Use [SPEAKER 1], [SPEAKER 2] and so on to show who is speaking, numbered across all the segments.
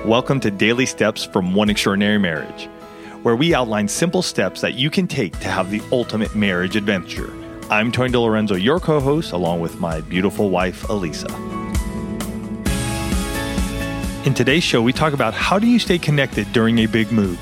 [SPEAKER 1] Welcome to Daily Steps from One Extraordinary Marriage, where we outline simple steps that you can take to have the ultimate marriage adventure. I'm Tony DeLorenzo, your co-host, along with my beautiful wife, Elisa. In today's show, we talk about how do you stay connected during a big move.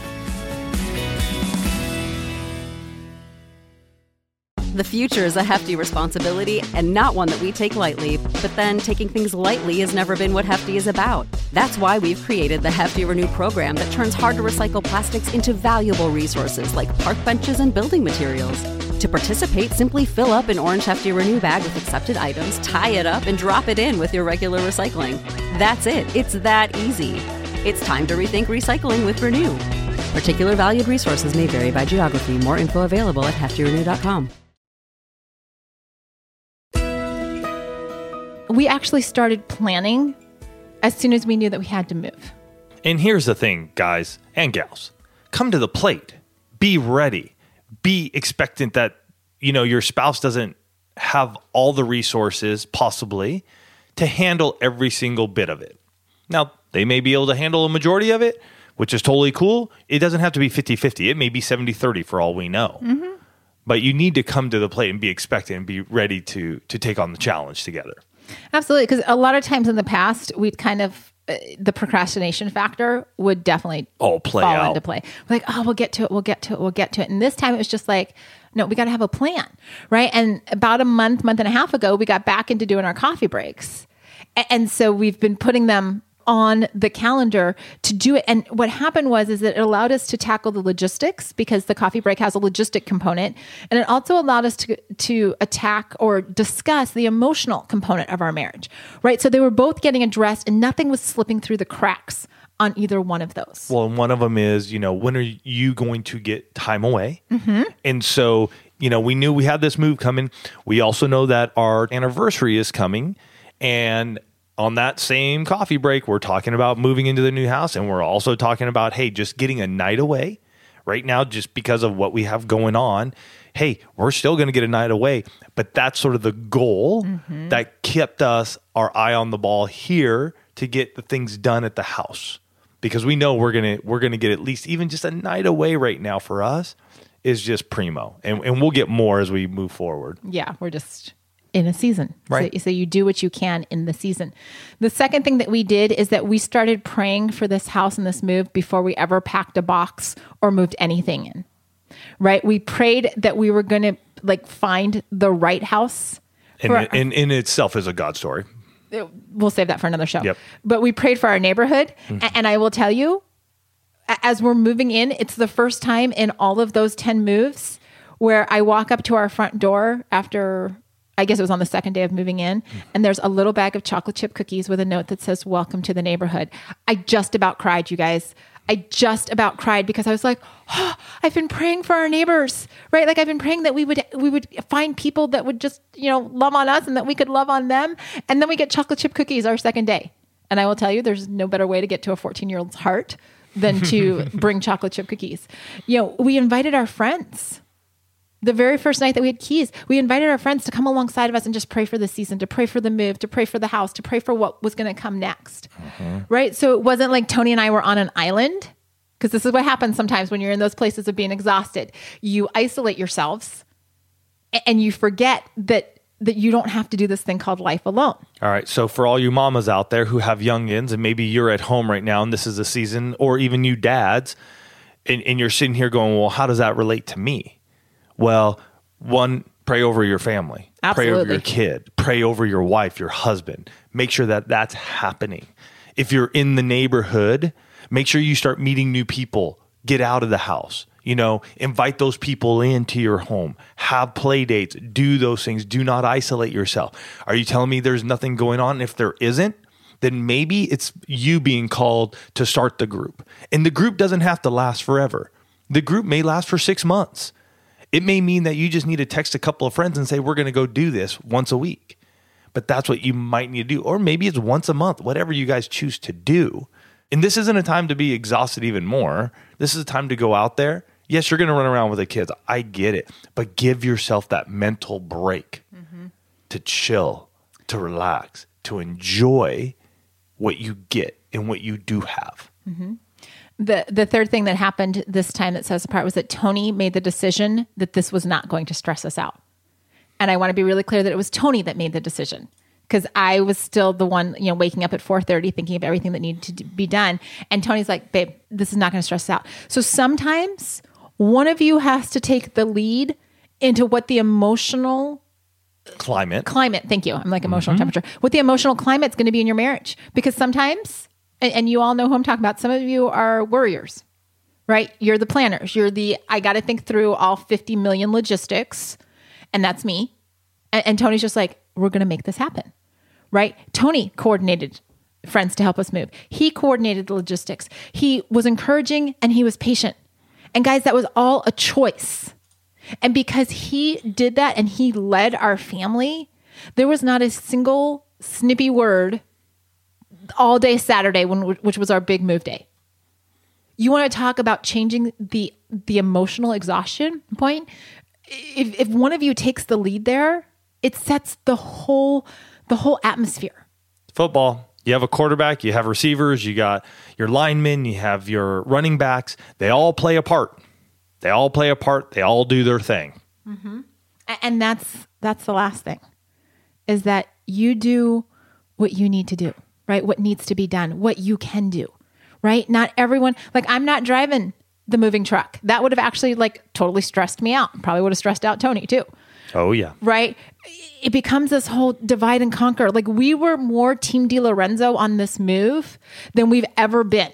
[SPEAKER 2] The future is a hefty responsibility and not one that we take lightly. But then taking things lightly has never been what Hefty is about. That's why we've created the Hefty Renew program that turns hard-to-recycle plastics into valuable resources like park benches and building materials. To participate, simply fill up an orange Hefty Renew bag with accepted items, tie it up, and drop it in with your regular recycling. That's it. It's that easy. It's time to rethink recycling with Renew. Particular valued resources may vary by geography. More info available at heftyrenew.com.
[SPEAKER 3] We actually started planning as soon as we knew that we had to move.
[SPEAKER 1] And here's the thing, guys and gals. Come to the plate. Be ready. Be expectant that, your spouse doesn't have all the resources possibly to handle every single bit of it. Now, they may be able to handle a majority of it, which is totally cool. It doesn't have to be 50-50. It may be 70-30 for all we know. Mm-hmm. But you need to come to the plate and be expectant and be ready to take on the challenge together.
[SPEAKER 3] Absolutely, because a lot of times in the past, we'd kind of, the procrastination factor would definitely fall into play. We're like, we'll get to it. And this time it was just like, no, we got to have a plan, right? And about a month and a half ago, we got back into doing our coffee breaks. And so we've been putting them on the calendar to do it. And what happened is that it allowed us to tackle the logistics because the coffee break has a logistic component. And it also allowed us to attack or discuss the emotional component of our marriage, right? So they were both getting addressed and nothing was slipping through the cracks on either one of those.
[SPEAKER 1] Well, and one of them is, when are you going to get time away? Mm-hmm. And so, we knew we had this move coming. We also know that our anniversary is coming. And on that same coffee break, we're talking about moving into the new house, and we're also talking about, hey, just getting a night away right now, just because of what we have going on. Hey, we're still going to get a night away, but that's sort of the goal that kept us our eye on the ball here to get the things done at the house, because we know we're gonna get at least even just a night away right now for us is just primo, and we'll get more as we move forward.
[SPEAKER 3] Yeah, we're just in a season.
[SPEAKER 1] Right.
[SPEAKER 3] So you do what you can in the season. The second thing that we did is that we started praying for this house and this move before we ever packed a box or moved anything in, right? We prayed that we were going to find the right house.
[SPEAKER 1] In itself is a God story.
[SPEAKER 3] We'll save that for another show.
[SPEAKER 1] Yep.
[SPEAKER 3] But we prayed for our neighborhood. Mm-hmm. And I will tell you, as we're moving in, it's the first time in all of those 10 moves where I walk up to our front door after, I guess it was on the second day of moving in, and there's a little bag of chocolate chip cookies with a note that says, "Welcome to the neighborhood." I just about cried, you guys. I just about cried because I was like, I've been praying for our neighbors, right? I've been praying that we would find people that would just, love on us and that we could love on them. And then we get chocolate chip cookies our second day. And I will tell you, there's no better way to get to a 14-year-old's heart than to bring chocolate chip cookies. We invited our friends. The very first night that we had keys, we invited our friends to come alongside of us and just pray for the season, to pray for the move, to pray for the house, to pray for what was going to come next, right? So it wasn't like Tony and I were on an island, because this is what happens sometimes when you're in those places of being exhausted. You isolate yourselves and you forget that you don't have to do this thing called life alone.
[SPEAKER 1] All right. So for all you mamas out there who have youngins, and maybe you're at home right now and this is the season, or even you dads, and you're sitting here going, well, how does that relate to me? Well, one, pray over your family.
[SPEAKER 3] Absolutely.
[SPEAKER 1] Pray over your kid. Pray over your wife, your husband. Make sure that that's happening. If you're in the neighborhood, make sure you start meeting new people. Get out of the house. Invite those people into your home. Have play dates. Do those things. Do not isolate yourself. Are you telling me there's nothing going on? If there isn't, then maybe it's you being called to start the group. And the group doesn't have to last forever. The group may last for 6 months. It may mean that you just need to text a couple of friends and say, we're going to go do this once a week. But that's what you might need to do. Or maybe it's once a month, whatever you guys choose to do. And this isn't a time to be exhausted even more. This is a time to go out there. Yes, you're going to run around with the kids. I get it. But give yourself that mental break to chill, to relax, to enjoy what you get and what you do have.
[SPEAKER 3] The third thing that happened this time that set us apart was that Tony made the decision that this was not going to stress us out. And I want to be really clear that it was Tony that made the decision, because I was still the one, waking up at 4:30 thinking of everything that needed to be done. And Tony's like, babe, this is not going to stress us out. So sometimes one of you has to take the lead into what the emotional
[SPEAKER 1] climate.
[SPEAKER 3] Thank you. I'm like emotional temperature. What the emotional climate's going to be in your marriage. Because sometimes, and you all know who I'm talking about, some of you are worriers, right? You're the planners. I got to think through all 50 million logistics. And that's me. And Tony's just like, we're going to make this happen, right? Tony coordinated friends to help us move. He coordinated the logistics. He was encouraging and he was patient. And guys, that was all a choice. And because he did that and he led our family, there was not a single snippy word all day Saturday, which was our big move day. You want to talk about changing the emotional exhaustion point? If one of you takes the lead there, it sets the whole atmosphere.
[SPEAKER 1] Football. You have a quarterback, you have receivers, you got your linemen, you have your running backs. They all play a part. They all play a part. They all do their thing.
[SPEAKER 3] Mm-hmm. And that's the last thing, is that you do what you need to do, right? What needs to be done, what you can do, right? Not everyone, like I'm not driving the moving truck. That would have actually totally stressed me out. Probably would have stressed out Tony too.
[SPEAKER 1] Oh yeah.
[SPEAKER 3] Right? It becomes this whole divide and conquer. Like we were more Team DiLorenzo on this move than we've ever been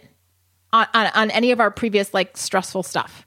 [SPEAKER 3] on any of our previous stressful stuff.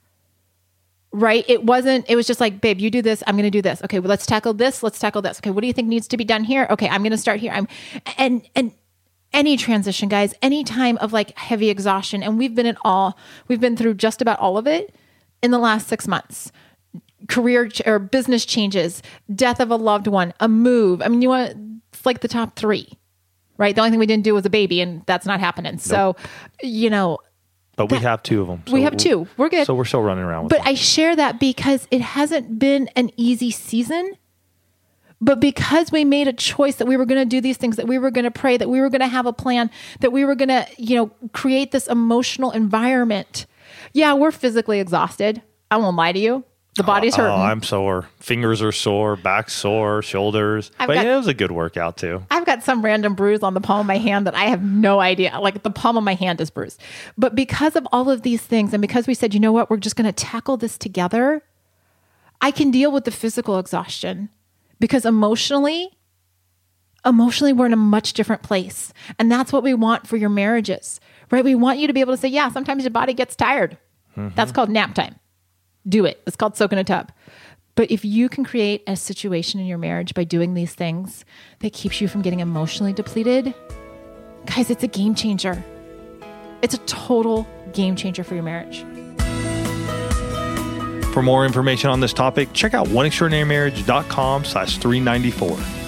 [SPEAKER 3] Right? It was just like, babe, you do this. I'm going to do this. Okay, well, let's tackle this. Let's tackle this. Okay, what do you think needs to be done here? Okay, I'm going to start here. And any transition, guys, any time of heavy exhaustion, and we've been through just about all of it in the last 6 months. Career or business changes, death of a loved one, a move. I mean, it's the top 3, right? The only thing we didn't do was a baby, and that's not happening. Nope. So,
[SPEAKER 1] but we have 2 of them. So
[SPEAKER 3] we have 2. We're good.
[SPEAKER 1] So we're still running around with
[SPEAKER 3] But
[SPEAKER 1] them.
[SPEAKER 3] I share that because it hasn't been an easy season. But because we made a choice that we were going to do these things, that we were going to pray, that we were going to have a plan, that we were going to, create this emotional environment. Yeah, we're physically exhausted. I won't lie to you. The body's hurting.
[SPEAKER 1] Oh, I'm sore. Fingers are sore, back sore, shoulders. It was a good workout too.
[SPEAKER 3] I've got some random bruise on the palm of my hand that I have no idea. The palm of my hand is bruised. But because of all of these things, and because we said, you know what, we're just going to tackle this together, I can deal with the physical exhaustion because emotionally, we're in a much different place. And that's what we want for your marriages, right? We want you to be able to say, yeah, sometimes your body gets tired. Mm-hmm. That's called nap time. Do it. It's called soak in a tub. But if you can create a situation in your marriage by doing these things that keeps you from getting emotionally depleted, guys, it's a game changer. It's a total game changer for your marriage.
[SPEAKER 1] For more information on this topic, check out oneextraordinarymarriage.com/394.